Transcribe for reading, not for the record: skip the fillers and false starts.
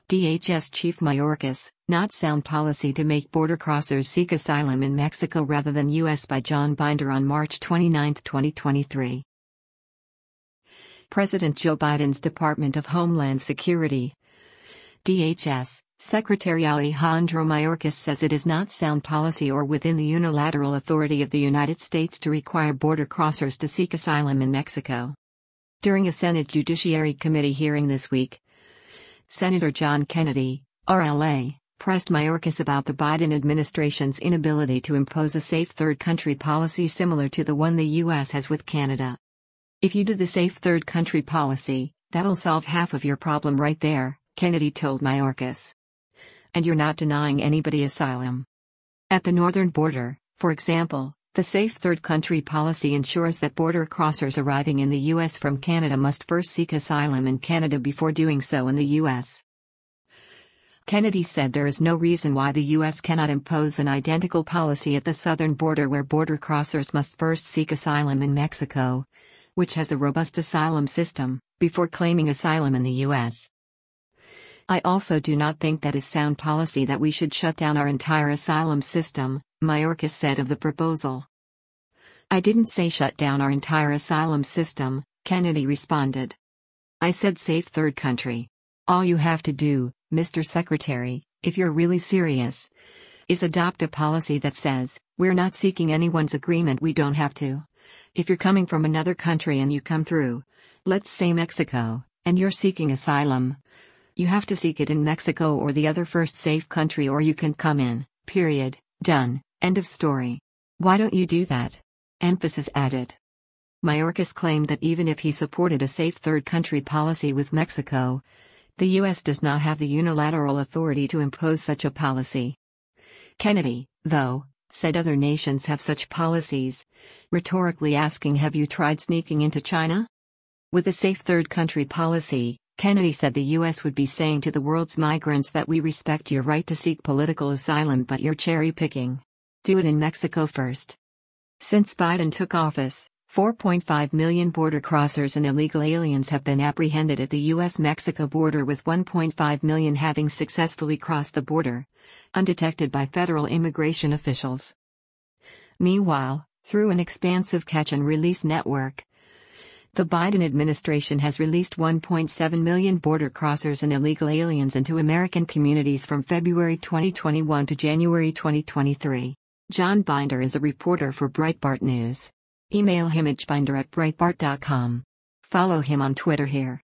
DHS Chief Mayorkas, not sound policy to make border crossers seek asylum in Mexico rather than U.S. by John Binder on March 29, 2023. President Joe Biden's Department of Homeland Security, DHS, Secretary Alejandro Mayorkas says it is not sound policy or within the unilateral authority of the United States to require border crossers to seek asylum in Mexico. During a Senate Judiciary Committee hearing this week, Senator John Kennedy, RLA, pressed Mayorkas about the Biden administration's inability to impose a safe third country policy similar to the one the U.S. has with Canada. "If you do the safe third country policy, that'll solve half of your problem right there," Kennedy told Mayorkas. "And you're not denying anybody asylum. At the northern border, for example, the safe third country policy ensures that border crossers arriving in the U.S. from Canada must first seek asylum in Canada before doing so in the U.S." Kennedy said there is no reason why the U.S. cannot impose an identical policy at the southern border where border crossers must first seek asylum in Mexico, which has a robust asylum system, before claiming asylum in the U.S. "I also do not think that is sound policy that we should shut down our entire asylum system," Mayorkas said of the proposal. "I didn't say shut down our entire asylum system," Kennedy responded. "I said safe third country. All you have to do, Mr. Secretary, if you're really serious, is adopt a policy that says, we're not seeking anyone's agreement, we don't have to. If you're coming from another country and you come through, let's say Mexico, and you're seeking asylum, you have to seek it in Mexico or the other first safe country or you can come in, period, done, end of story. Why don't you do that?" Emphasis added. Mayorkas claimed that even if he supported a safe third country policy with Mexico, the U.S. does not have the unilateral authority to impose such a policy. Kennedy, though, said other nations have such policies, rhetorically asking, have you tried sneaking into China? With a safe third country policy, Kennedy said the U.S. would be saying to the world's migrants that we respect your right to seek political asylum but you're cherry-picking. Do it in Mexico first. Since Biden took office, 4.5 million border crossers and illegal aliens have been apprehended at the U.S.-Mexico border, with 1.5 million having successfully crossed the border, undetected by federal immigration officials. Meanwhile, through an expansive catch-and-release network, the Biden administration has released 1.7 million border crossers and illegal aliens into American communities from February 2021 to January 2023. John Binder is a reporter for Breitbart News. Email him at binder@breitbart.com. Follow him on Twitter here.